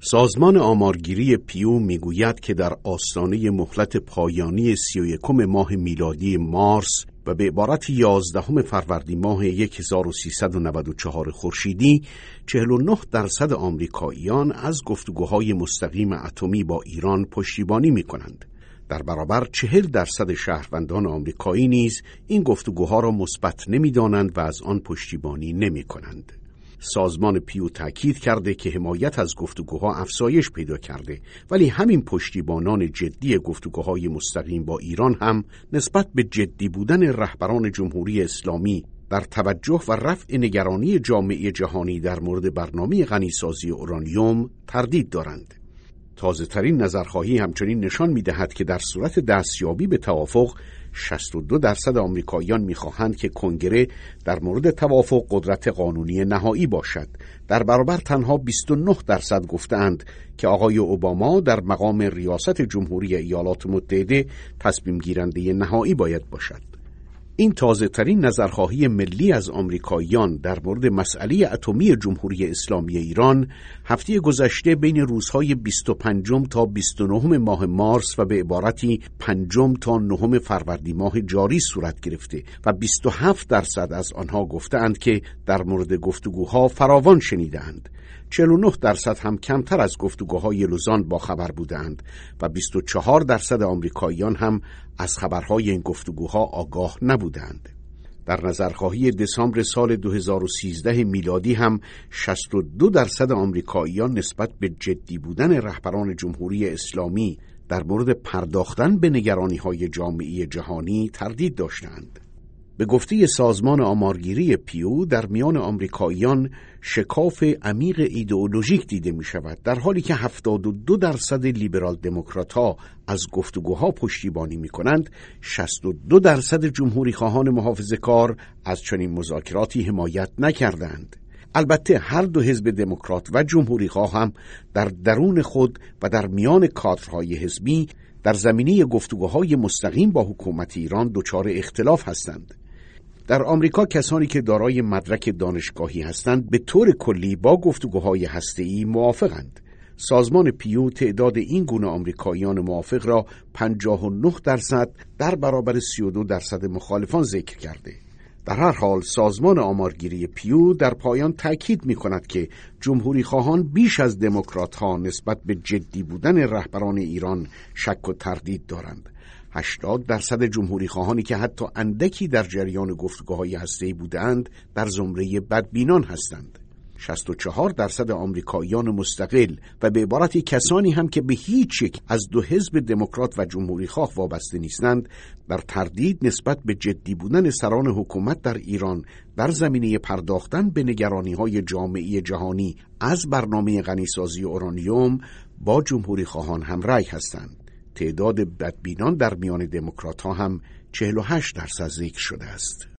سازمان آمارگیری پیو میگوید که در آستانه مهلت پایانی 31 ماه میلادی مارس و به عبارت 11 فروردین ماه 1394 خورشیدی 49% آمریکاییان از گفتگوهای مستقیم اتمی با ایران پشتیبانی می‌کنند. در برابر 40% شهروندان آمریکایی نیز این گفتگوها را مثبت نمی‌دانند و از آن پشتیبانی نمی‌کنند. سازمان پیو تاکید کرده که حمایت از گفتگوها افزایش پیدا کرده، ولی همین پشتیبانان جدی گفتگوهای مستقیم با ایران هم نسبت به جدی بودن رهبران جمهوری اسلامی در توجه و رفع نگرانی جامعه جهانی در مورد برنامه غنیسازی اورانیوم تردید دارند. تازه‌ترین نظرخواهی همچنین نشان می‌دهد که در صورت دستیابی به توافق 62% آمریکاییان می‌خواهند که کنگره در مورد توافق قدرت قانونی نهایی باشد. در برابر تنها 29% گفتند که آقای اوباما در مقام ریاست جمهوری ایالات متحده تصمیم گیرنده نهایی باید باشد. این تازه‌ترین نظرخواهی ملی از آمریکاییان در مورد مسئله اتمی جمهوری اسلامی ایران هفته گذشته بین روزهای 25 تا 29 ماه مارس و به عبارتی 5 تا 9 فروردین ماه جاری صورت گرفته و 27% از آنها گفتند که در مورد گفتگوها فراوان شنیدند. 49% هم کمتر از گفتگوهای لوزان با خبر بودند و 24% آمریکاییان هم از خبرهای این گفتگوها آگاه نبودند. در نظرخواهی دسامبر سال 2013 میلادی هم 62% آمریکاییان نسبت به جدی بودن رهبران جمهوری اسلامی در مورد پرداختن به نگرانی‌های جامعه جهانی تردید داشتند. به گفته سازمان آمارگیری پیو در میان آمریکاییان شکاف عمیق ایدئولوژیک دیده می شود، در حالی که 72% لیبرال دموکرات‌ها از گفتگوها پشتیبانی می کنند. 62% جمهوری خواهان محافظه‌کار از چنین مذاکراتی حمایت نکردند. البته هر دو حزب دموکرات و جمهوری خواه هم در درون خود و در میان کادرهای حزبی در زمینه گفتگوهای مستقیم با حکومت ایران دچار اختلاف هستند. در آمریکا کسانی که دارای مدرک دانشگاهی هستند به طور کلی با گفتگوهای هسته‌ای موافقند. سازمان پیو تعداد این گونه آمریکاییان موافق را 59% در برابر 32% مخالفان ذکر کرده. در هر حال سازمان آمارگیری پیو در پایان تأکید می کند که جمهوری خواهان بیش از دموکرات ها نسبت به جدی بودن رهبران ایران شک و تردید دارند. 80% جمهوری خواهانی که حتی اندکی در جریان گفتگوهای هسته‌ای بودند در زمره بدبینان هستند. 64% آمریکاییان مستقل و به عبارت کسانی هم که به هیچ یک از دو حزب دموکرات و جمهوری خواه وابسته نیستند در تردید نسبت به جدی بودن سران حکومت در ایران در زمینه پرداختن به نگرانی‌های جامعه جهانی از برنامه غنیسازی اورانیوم با جمهوری خواهان همرأی هستند. تعداد بدبینان در میان دموکرات‌ها هم 48% ذکر شده است.